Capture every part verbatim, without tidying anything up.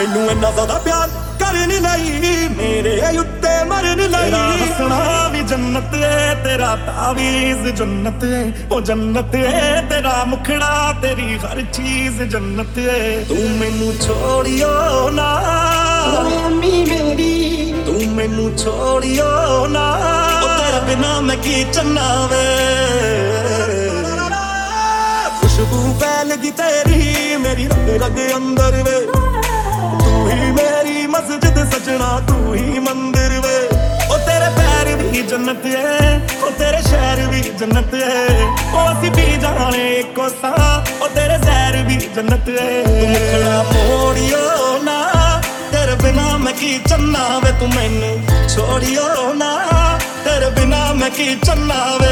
मैनू इन्ना ज्यादा प्यार करने लई मेरे उत्ते मरने लई। तेरा हसना भी जन्नत है, तेरा तावीज़ जन्नत है, ओ जन्नत है तेरा मुखड़ा, तेरी हर चीज जन्नत है। तू मैनू छोड़ियो ना अम्मी मेरी, तू मैनू छोड़ियो ना, ओ तेरे बिना मैं की चन्ना वे। खुशबू फैलगी तेरी मेरी रग रग अंदर वे, तू ही मेरी मस्जिद सजना, तू ही मंदिर वे। ओ तेरे पैर भी जन्नत है, ओ तेरे शहर भी जन्नत है, ओ असी भी जाने एको सा, ओ तेरे सैर भी जन्नत है। तू मुखड़ा मोड़ियो ना, तेरे बिना मैं की चन्ना वे। तू मैनू छोड़ियो ना, तेरे बिना मैं की चन्ना वे।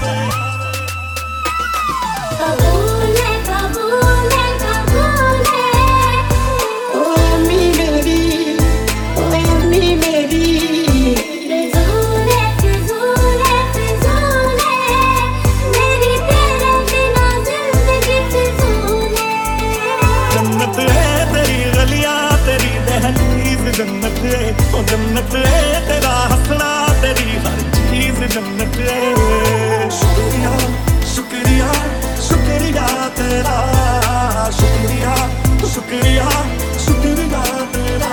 कबूल है, कबूल है, कबूल है, ओ अम्मी मेरी, ओ अम्मी मेरी। फिजूल है, फिजूल है, फिजूल है, मेरी तेरे बिना जिंदगी फिजूल है। जन्नत है तेरी गलियां, तेरी दहलीज जन्नत है, ओ जन्नत है तेरा हंसना, तेरी हर चीज जन्नत है। शुक्रिया शुक्रिया शुक्रिया तेरा, शुक्रिया शुक्रिया शुक्रिया तेरा।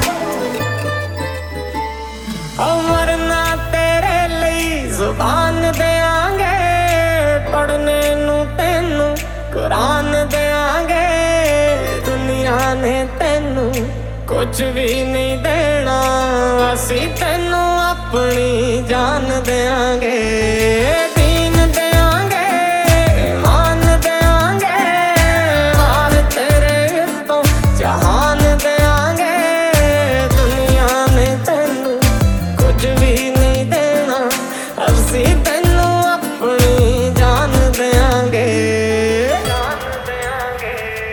मरना तेरे ਲਈ ਜ਼ੁਬਾਨ ਦੇਾਂਗੇ, ਪੜਨੇ ਨੂੰ ਤੈਨੂੰ ਕੁਰਾਨ ਦੇਾਂਗੇ। ਦੁਨੀਆ ਨੇ ਤੈਨੂੰ ਕੁਝ ਵੀ ਨਹੀਂ ਦੇਣਾ, ਅਸੀਂ ਤੈਨੂੰ ਆਪਣੀ ਜਾਨ ਦੇਾਂਗੇ। ਦੀਨ ਦੇਾਂਗੇ, ਮਾਨ ਦੇਾਂਗੇ, ਵਾਰ ਤੇਰੇ ਉੱਤੋਂ ਜਹਾਨ ਦੇਾਂਗੇ। ਦੁਨੀਆ ਨੇ ਤੈਨੂੰ ਕੁਝ ਵੀ ਨਹੀਂ ਦੇਣਾ, ਅਸੀਂ ਤੈਨੂੰ ਆਪਣੀ ਜਾਨ ਦੇਾਂਗੇ, ਜਾਨ ਦੇਾਂਗੇ।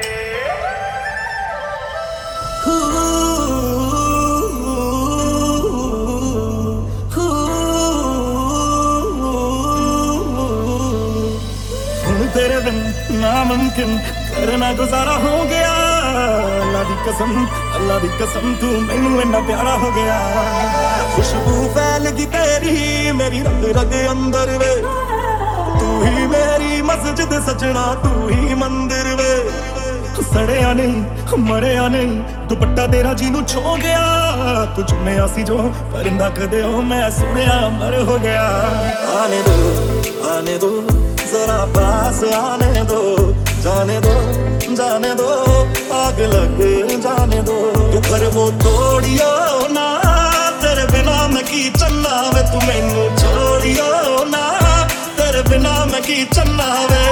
तेरे बिन नामुमकिन करना गुजारा हो गया। अल्लाह दी कसम, अल्लाह दी कसम, तू मैनू इन्ना प्यारा हो गया। खुशबू फैलगी तेरी मेरी रग रग अंदर वे, तू ही मेरी मस्जिद सजना, तू ही मंदिर वे। सड़िया नहीं मरिया नहीं, दुपट्टा तेरा जीनू छो गया। तू चुम्या सी जो परिंदा कदे हो, मैं सुनिया मर हो गया। आने दो आने दो जरा पास आने दो, जाने दो जाने दो आग लग जाने दो। तू घर वो तोड़ियो ना, तेरे बिना मैं की चलना वे। तू मैनू छोड़ियो ना, तेरे बिना मैं की चलना वे।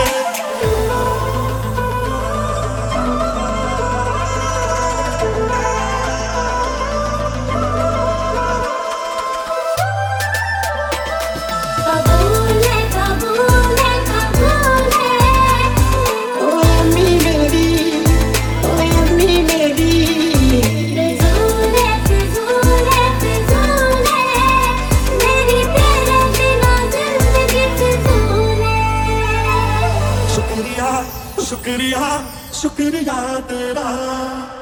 कबूल है, कबूल है, कबूल है, ओ अम्मी मेरी, ओ अम्मी मेरी। फिजूल है, फिजूल है, फिजूल है, मेरी तेरे बिना जिंदगी फिजूल है। शुक्रिया शुक्रिया शुक्रिया तेरा।